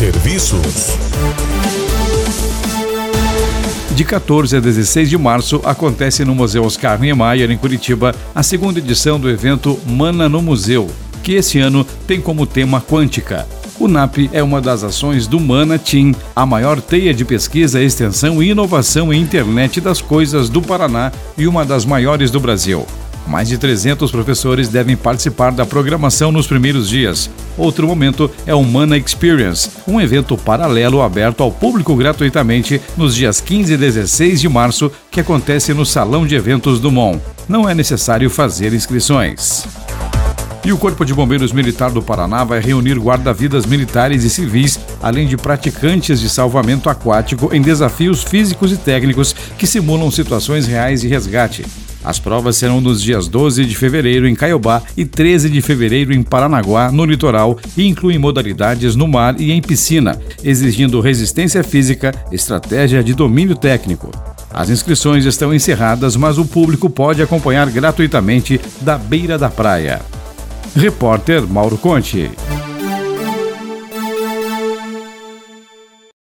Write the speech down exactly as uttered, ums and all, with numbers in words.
Serviços. De quatorze a dezesseis de março, acontece no Museu Oscar Niemeyer, em Curitiba, a segunda edição do evento Mana no Museu, que esse ano tem como tema Quântica. O N A P é uma das ações do Mana Team, a maior teia de pesquisa, extensão e inovação em internet das coisas do Paraná e uma das maiores do Brasil. Mais de trezentos professores devem participar da programação nos primeiros dias. Outro momento é o Mana Experience, um evento paralelo aberto ao público gratuitamente nos dias quinze e dezesseis de março, que acontece no Salão de Eventos do M O N. Não é necessário fazer inscrições. E o Corpo de Bombeiros Militar do Paraná vai reunir guarda-vidas militares e civis, além de praticantes de salvamento aquático em desafios físicos e técnicos que simulam situações reais de resgate. As provas serão nos dias doze de fevereiro em Caiobá e treze de fevereiro em Paranaguá, no litoral, e incluem modalidades no mar e em piscina, exigindo resistência física, estratégia de domínio técnico. As inscrições estão encerradas, mas o público pode acompanhar gratuitamente da beira da praia. Repórter Mauro Conte.